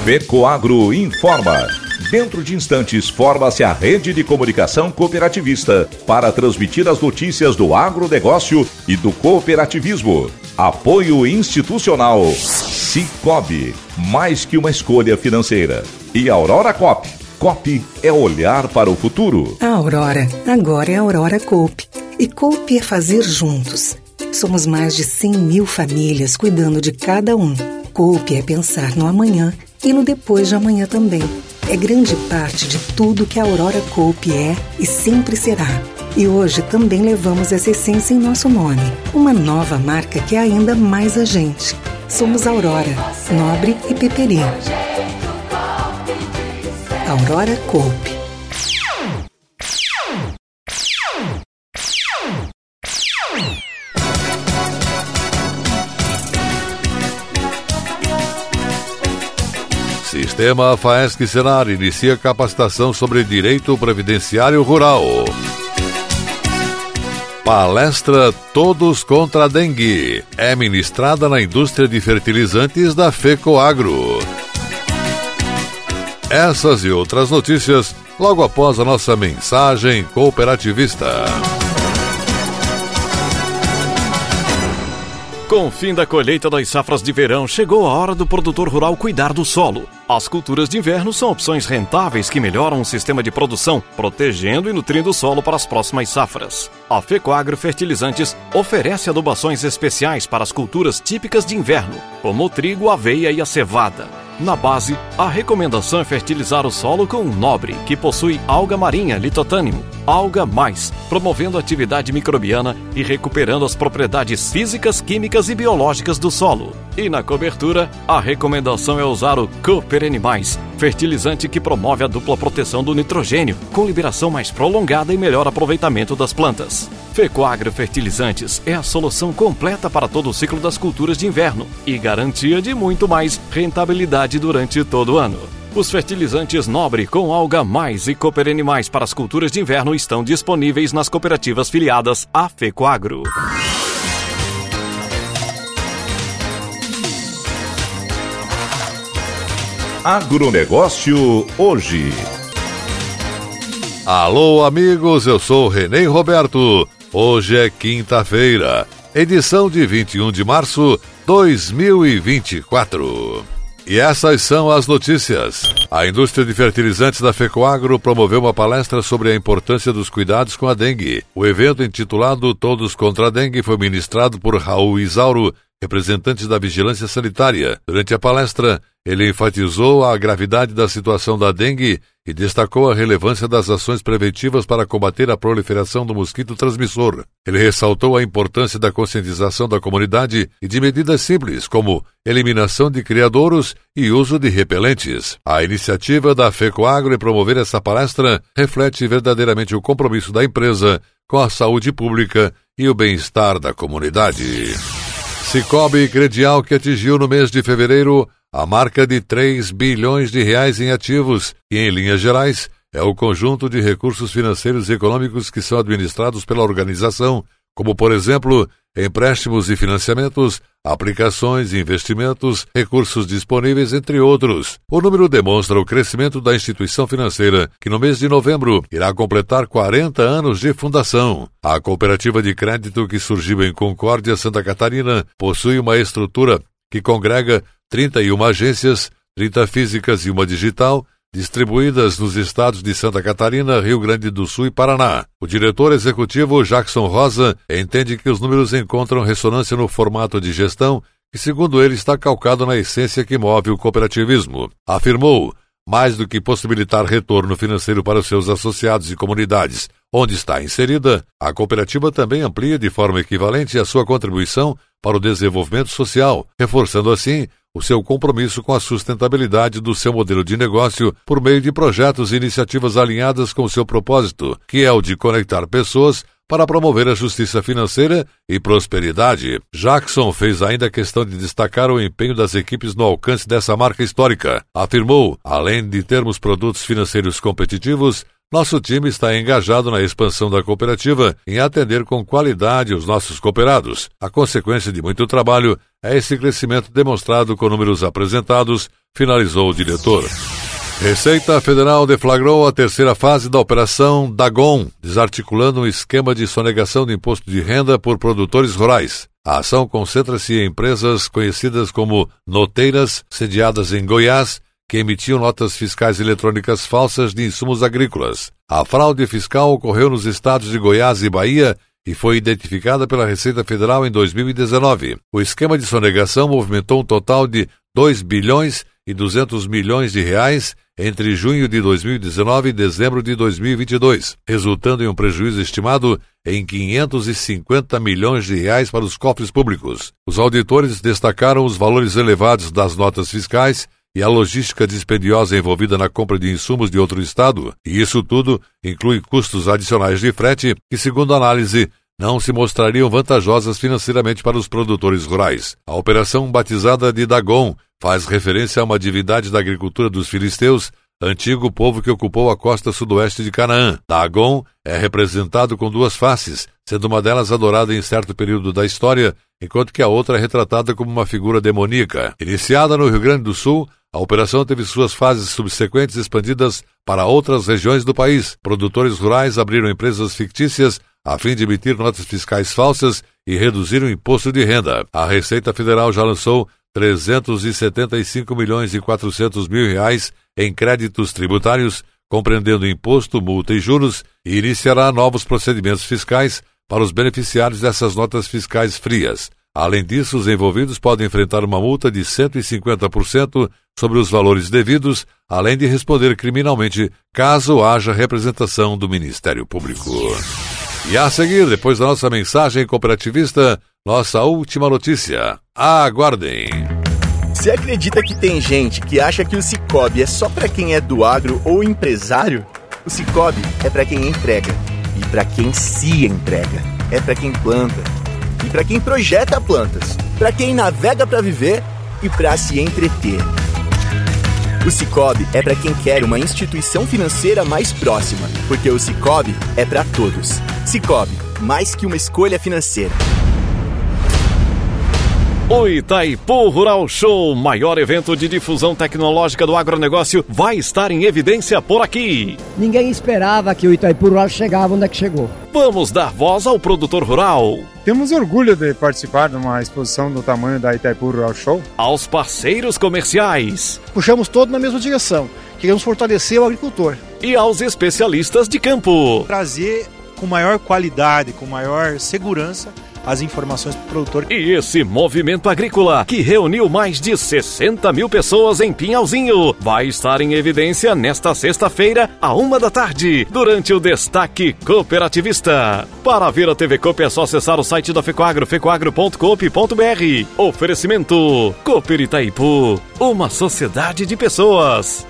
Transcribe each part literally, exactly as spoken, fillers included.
FECOAGRO informa. Dentro de instantes, forma-se a rede de comunicação cooperativista para transmitir as notícias do agronegócio e do cooperativismo. Apoio institucional. Cicobi, mais que uma escolha financeira. E Aurora Coop. Coop é olhar para o futuro. A Aurora, agora é a Aurora Coop. E Coop é fazer juntos. Somos mais de cem mil famílias cuidando de cada um. Coop é pensar no amanhã e no depois de amanhã também. É grande parte de tudo que a Aurora Coop é e sempre será. E hoje também levamos essa essência em nosso nome. Uma nova marca que é ainda mais a gente. Somos Aurora, Nobre e Peperi. Aurora Coop. Sistema Faesc Senar inicia capacitação sobre direito previdenciário rural. Palestra Todos contra a Dengue é ministrada na indústria de fertilizantes da FECOAGRO. Essas e outras notícias logo após a nossa mensagem cooperativista. Com o fim da colheita das safras de verão, chegou a hora do produtor rural cuidar do solo. As culturas de inverno são opções rentáveis que melhoram o sistema de produção, protegendo e nutrindo o solo para as próximas safras. A FECOAGRO Fertilizantes oferece adubações especiais para as culturas típicas de inverno, como o trigo, a aveia e a cevada. Na base, a recomendação é fertilizar o solo com um Nobre, que possui alga marinha litotânimo, Alga Mais, promovendo a atividade microbiana e recuperando as propriedades físicas, químicas e biológicas do solo. E na cobertura, a recomendação é usar o Cooper Animais, fertilizante que promove a dupla proteção do nitrogênio, com liberação mais prolongada e melhor aproveitamento das plantas. FECOAGRO Fertilizantes é a solução completa para todo o ciclo das culturas de inverno e garantia de muito mais rentabilidade durante todo o ano. Os fertilizantes Nobre com Alga Mais e Cooper Animais para as culturas de inverno estão disponíveis nas cooperativas filiadas à FECOAGRO. Agronegócio hoje. Alô, amigos, eu sou Renê Roberto. Hoje é quinta-feira, edição de vinte e um de março de dois mil e vinte e quatro. E essas são as notícias. A indústria de fertilizantes da FECOAGRO promoveu uma palestra sobre a importância dos cuidados com a dengue. O evento, intitulado Todos contra a Dengue, foi ministrado por Raul Isauro, representante da Vigilância Sanitária. Durante a palestra, ele enfatizou a gravidade da situação da dengue e destacou a relevância das ações preventivas para combater a proliferação do mosquito transmissor. Ele ressaltou a importância da conscientização da comunidade e de medidas simples, como eliminação de criadouros e uso de repelentes. A iniciativa da FECOAGRO em promover essa palestra reflete verdadeiramente o compromisso da empresa com a saúde pública e o bem-estar da comunidade. Cicobi Credial, que atingiu no mês de fevereiro a marca de três bilhões de reais em ativos, e em linhas gerais é o conjunto de recursos financeiros e econômicos que são administrados pela organização, como por exemplo, empréstimos e financiamentos, aplicações, investimentos, recursos disponíveis, entre outros. O número demonstra o crescimento da instituição financeira, que no mês de novembro irá completar quarenta anos de fundação. A cooperativa de crédito, que surgiu em Concórdia, Santa Catarina, possui uma estrutura que congrega trinta e uma agências, trinta físicas e uma digital, distribuídas nos estados de Santa Catarina, Rio Grande do Sul e Paraná. O diretor executivo, Jackson Rosa, entende que os números encontram ressonância no formato de gestão que, segundo ele, está calcado na essência que move o cooperativismo. Afirmou, mais do que possibilitar retorno financeiro para os seus associados e comunidades onde está inserida, a cooperativa também amplia de forma equivalente a sua contribuição para o desenvolvimento social, reforçando assim o seu compromisso com a sustentabilidade do seu modelo de negócio por meio de projetos e iniciativas alinhadas com o seu propósito, que é o de conectar pessoas para promover a justiça financeira e prosperidade. Jackson fez ainda questão de destacar o empenho das equipes no alcance dessa marca histórica. Afirmou, além de termos produtos financeiros competitivos, nosso time está engajado na expansão da cooperativa em atender com qualidade os nossos cooperados. A consequência de muito trabalho é esse crescimento demonstrado com números apresentados, finalizou o diretor. Receita Federal deflagrou a terceira fase da Operação Dagon, desarticulando um esquema de sonegação de imposto de renda por produtores rurais. A ação concentra-se em empresas conhecidas como noteiras, sediadas em Goiás, que emitiam notas fiscais eletrônicas falsas de insumos agrícolas. A fraude fiscal ocorreu nos estados de Goiás e Bahia e foi identificada pela Receita Federal em dois mil e dezenove. O esquema de sonegação movimentou um total de dois bilhões e duzentos milhões de reais entre junho de dois mil e dezenove e dezembro de dois mil e vinte e dois, resultando em um prejuízo estimado em quinhentos e cinquenta milhões de reais para os cofres públicos. Os auditores destacaram os valores elevados das notas fiscais e a logística dispendiosa envolvida na compra de insumos de outro estado, e isso tudo inclui custos adicionais de frete que, segundo a análise, não se mostrariam vantajosas financeiramente para os produtores rurais. A operação, batizada de Dagon, faz referência a uma divindade da agricultura dos filisteus, antigo povo que ocupou a costa sudoeste de Canaã. Dagon é representado com duas faces, sendo uma delas adorada em certo período da história, enquanto que a outra é retratada como uma figura demoníaca. Iniciada no Rio Grande do Sul, a operação teve suas fases subsequentes expandidas para outras regiões do país. Produtores rurais abriram empresas fictícias a fim de emitir notas fiscais falsas e reduzir o imposto de renda. A Receita Federal já lançou trezentos e setenta e cinco milhões e quatrocentos mil reais em créditos tributários, compreendendo imposto, multa e juros, e iniciará novos procedimentos fiscais para os beneficiários dessas notas fiscais frias. Além disso, os envolvidos podem enfrentar uma multa de cento e cinquenta por cento sobre os valores devidos, além de responder criminalmente caso haja representação do Ministério Público. E a seguir, depois da nossa mensagem cooperativista, nossa última notícia. Aguardem! Você acredita que tem gente que acha que o Sicoob é só para quem é do agro ou empresário? O Sicoob é para quem entrega e para quem se entrega. É para quem planta e para quem projeta plantas, para quem navega para viver e para se entreter. O Sicoob é para quem quer uma instituição financeira mais próxima, porque o Sicoob é para todos. Sicoob, mais que uma escolha financeira. O Itaipu Rural Show, maior evento de difusão tecnológica do agronegócio, vai estar em evidência por aqui. Ninguém esperava que o Itaipu Rural chegava onde é que chegou. Vamos dar voz ao produtor rural. Temos orgulho de participar de uma exposição do tamanho da Itaipu Rural Show. Aos parceiros comerciais. Puxamos todos na mesma direção. Queremos fortalecer o agricultor. E aos especialistas de campo. Trazer com maior qualidade, com maior segurança, as informações para o produtor. E esse movimento agrícola, que reuniu mais de sessenta mil pessoas em Pinhalzinho, vai estar em evidência nesta sexta-feira, à uma da tarde, durante o Destaque Cooperativista. Para ver a T V Coop é só acessar o site da Fecoagro, fecoagro ponto coop ponto br. Oferecimento Cooper Itaipu, uma sociedade de pessoas.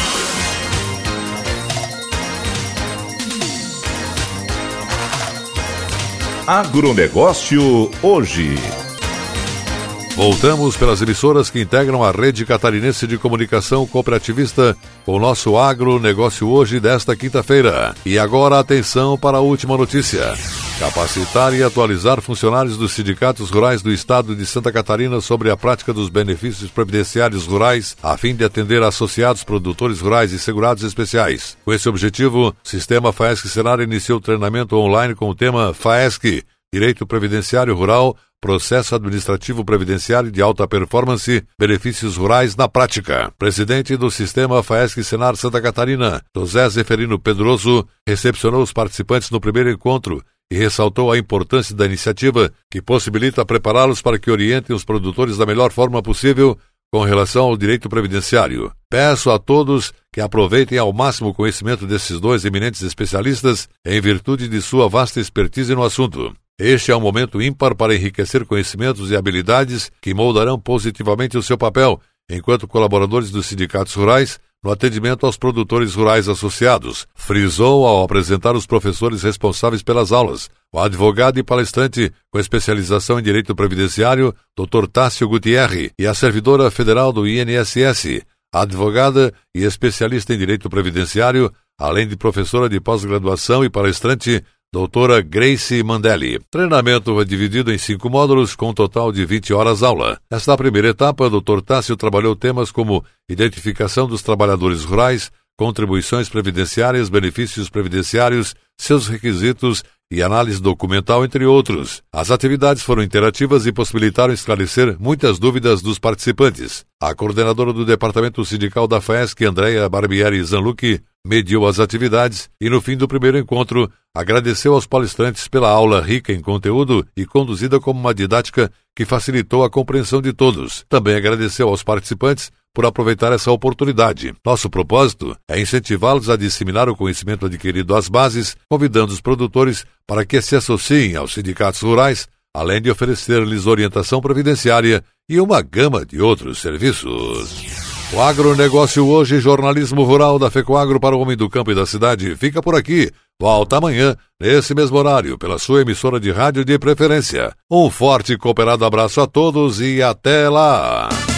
Agronegócio hoje. Voltamos pelas emissoras que integram a Rede Catarinense de Comunicação Cooperativista com o nosso Agronegócio hoje desta quinta-feira. E agora atenção para a última notícia. Capacitar e atualizar funcionários dos sindicatos rurais do estado de Santa Catarina sobre a prática dos benefícios previdenciários rurais a fim de atender associados produtores rurais e segurados especiais. Com esse objetivo, o Sistema FAESC-Senar iniciou o treinamento online com o tema FAESC, Direito Previdenciário Rural, Processo Administrativo Previdenciário de Alta Performance, Benefícios Rurais na Prática. Presidente do Sistema FAESC-Senar Santa Catarina, José Zeferino Pedroso, recepcionou os participantes no primeiro encontro e ressaltou a importância da iniciativa, que possibilita prepará-los para que orientem os produtores da melhor forma possível com relação ao direito previdenciário. Peço a todos que aproveitem ao máximo o conhecimento desses dois eminentes especialistas em virtude de sua vasta expertise no assunto. Este é um momento ímpar para enriquecer conhecimentos e habilidades que moldarão positivamente o seu papel enquanto colaboradores dos sindicatos rurais no atendimento aos produtores rurais associados, frisou ao apresentar os professores responsáveis pelas aulas, o advogado e palestrante com especialização em direito previdenciário, doutor Tássio Gutierre, e a servidora federal do I N S S, advogada e especialista em direito previdenciário, além de professora de pós-graduação e palestrante, doutora Grace Mandelli. Treinamento foi dividido em cinco módulos, com um total de vinte horas aula. Nesta primeira etapa, doutor Tássio trabalhou temas como identificação dos trabalhadores rurais, contribuições previdenciárias, benefícios previdenciários, seus requisitos e análise documental, entre outros. As atividades foram interativas e possibilitaram esclarecer muitas dúvidas dos participantes. A coordenadora do Departamento Sindical da FAESC, Andréa Barbieri Zanlucchi, mediu as atividades e, no fim do primeiro encontro, agradeceu aos palestrantes pela aula rica em conteúdo e conduzida como uma didática que facilitou a compreensão de todos. Também agradeceu aos participantes por aproveitar essa oportunidade. Nosso propósito é incentivá-los a disseminar o conhecimento adquirido às bases, convidando os produtores para que se associem aos sindicatos rurais, além de oferecer-lhes orientação previdenciária e uma gama de outros serviços. O Agronegócio Hoje, jornalismo rural da FECOAGRO para o homem do campo e da cidade, fica por aqui. Volta amanhã, nesse mesmo horário, pela sua emissora de rádio de preferência. Um forte e cooperado abraço a todos e até lá!